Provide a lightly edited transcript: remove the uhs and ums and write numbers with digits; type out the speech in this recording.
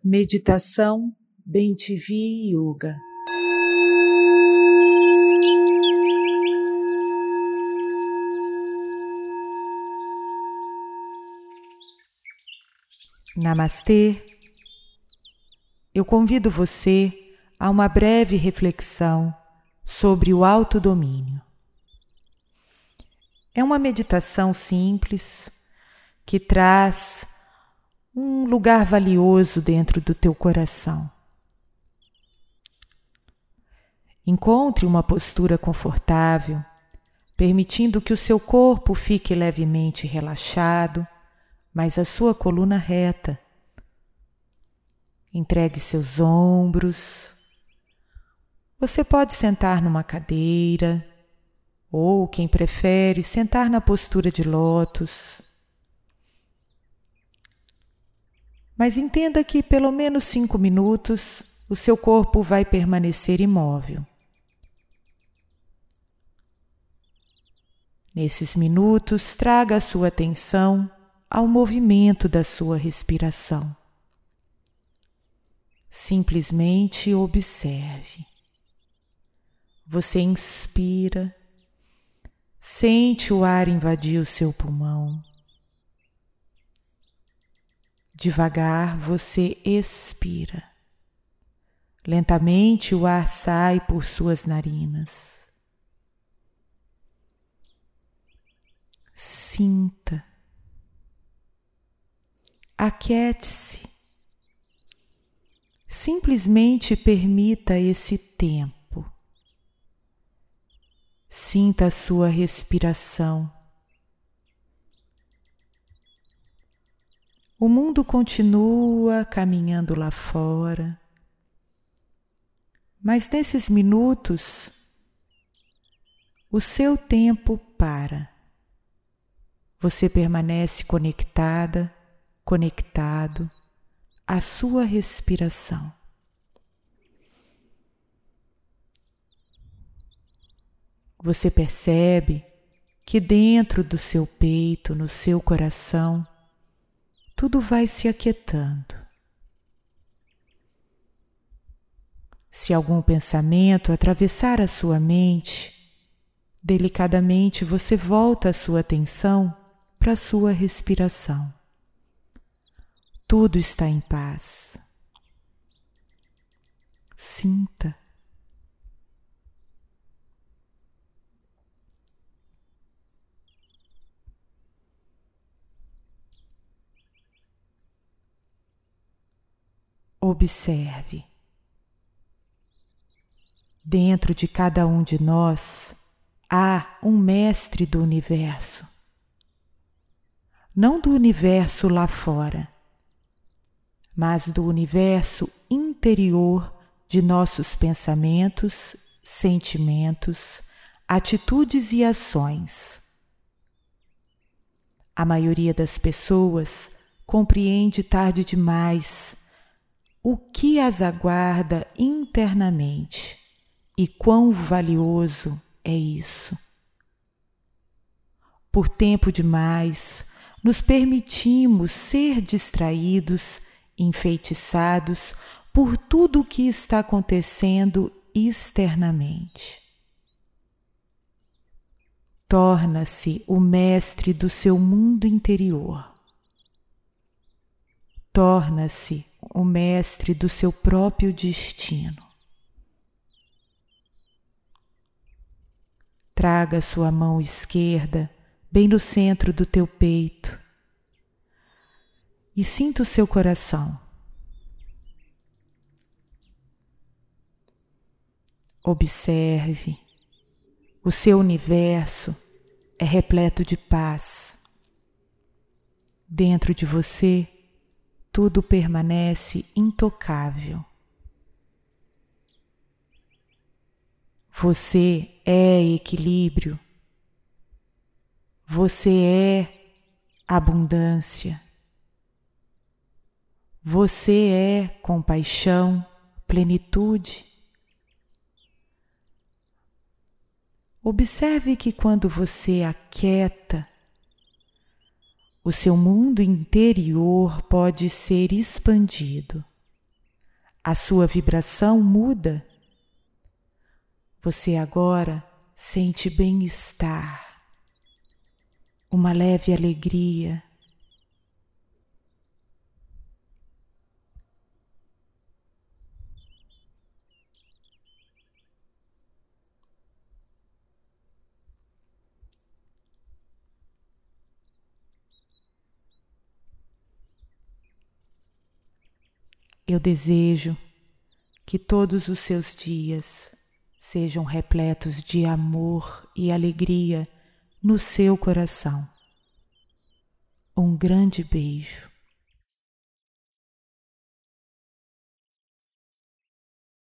Meditação Bem-te-vi Yoga. Namastê. Eu convido você a uma breve reflexão sobre o autodomínio. É uma meditação simples que traz um lugar valioso dentro do teu coração. Encontre uma postura confortável, permitindo que o seu corpo fique levemente relaxado, mas a sua coluna reta. Entregue seus ombros. Você pode sentar numa cadeira, ou, quem prefere, sentar na postura de lótus. Mas entenda que pelo menos 5 minutos o seu corpo vai permanecer imóvel. Nesses minutos, traga a sua atenção ao movimento da sua respiração. Simplesmente observe. Você inspira, sente o ar invadir o seu pulmão. Devagar você expira. Lentamente o ar sai por suas narinas. Sinta. Aquiete-se. Simplesmente permita esse tempo. Sinta a sua respiração. O mundo continua caminhando lá fora, mas nesses minutos, o seu tempo para. Você permanece conectada, conectado à sua respiração. Você percebe que dentro do seu peito, no seu coração, tudo vai se aquietando. Se algum pensamento atravessar a sua mente, delicadamente você volta a sua atenção para a sua respiração. Tudo está em paz. Sinta. Observe. Dentro de cada um de nós há um mestre do universo. Não do universo lá fora, mas do universo interior de nossos pensamentos, sentimentos, atitudes e ações. A maioria das pessoas compreende tarde demais o que as aguarda internamente e quão valioso é isso. Por tempo demais, nos permitimos ser distraídos, enfeitiçados por tudo o que está acontecendo externamente. Torna-se o mestre do seu mundo interior. Torna-se o mestre do seu próprio destino. Traga sua mão esquerda bem no centro do teu peito e sinta o seu coração. Observe. O seu universo é repleto de paz. Dentro de você, tudo permanece intocável. Você é equilíbrio. Você é abundância. Você é compaixão, plenitude. Observe que quando você aquieta, o seu mundo interior pode ser expandido. A sua vibração muda. Você agora sente bem-estar, uma leve alegria. Eu desejo que todos os seus dias sejam repletos de amor e alegria no seu coração. Um grande beijo.